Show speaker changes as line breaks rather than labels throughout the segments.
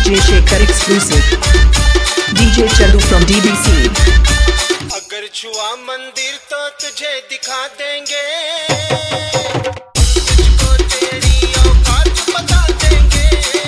DJ Shekhar exclusive. DJ Chandu from DBC.
अगर छुआ मंदिर तो तुझे दिखा देंगे, तुझको तेरी औकात बता देंगे।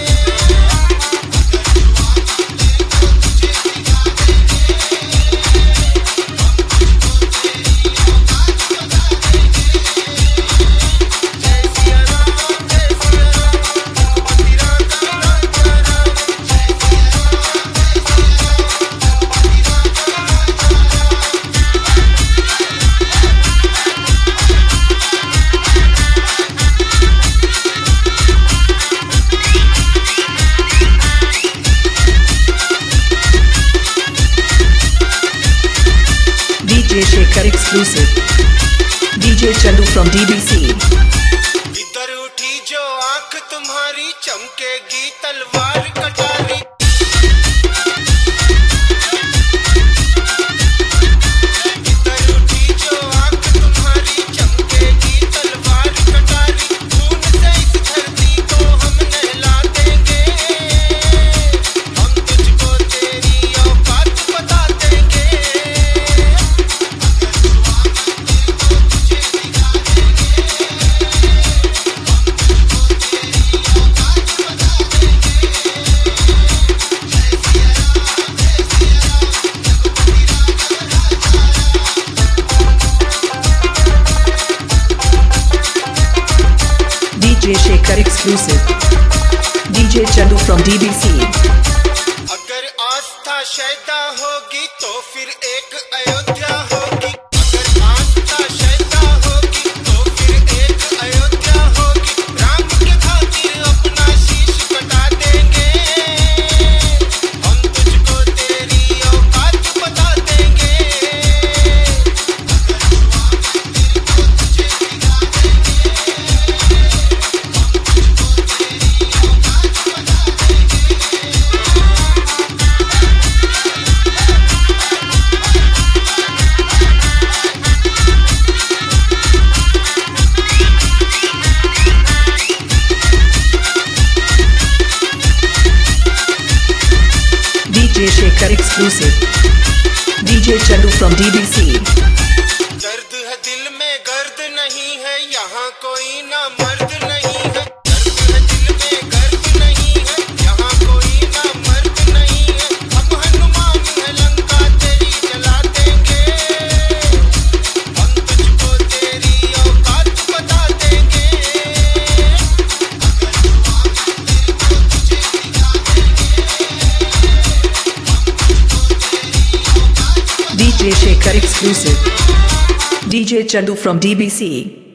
DJ Shekhar exclusive. DJ Chandu from DBC.
इधर उठी जो आंख तुम्हारी चमकेगी तलवार कटारी। इधर उठी जो आंख तुम्हारी चमकेगी तलवार कटारी। खून से इस धरती को हम नहला देंगे, हम तुझको तेरी औकात बता देंगे।
DJ Shekhar exclusive. DJ Chandu from DBC.
अगर आस्था शैदा होगी तो फिर एक अयोध्या होगी। अगर आस्था शैदा होगी तो फिर एक अयोध्या होगी। राम के खातिर अपना शीश कटा देंगे, हम तुझको तेरी औकात बता देंगे।
DJ Shekhar exclusive. DJ Chandu from DBC.
दर्द है दिल में गर्द नहीं है, यहाँ कोई ना मर्द नहीं है। दर्द है दिल में गर्द नहीं है, यहाँ कोई ना मर्द नहीं है। हम हनुमान है लंका तेरी जला देंगे, हम तुझको तेरी औकात बता देंगे।
DJ Shekhar exclusive. DJ Chandu from DBC.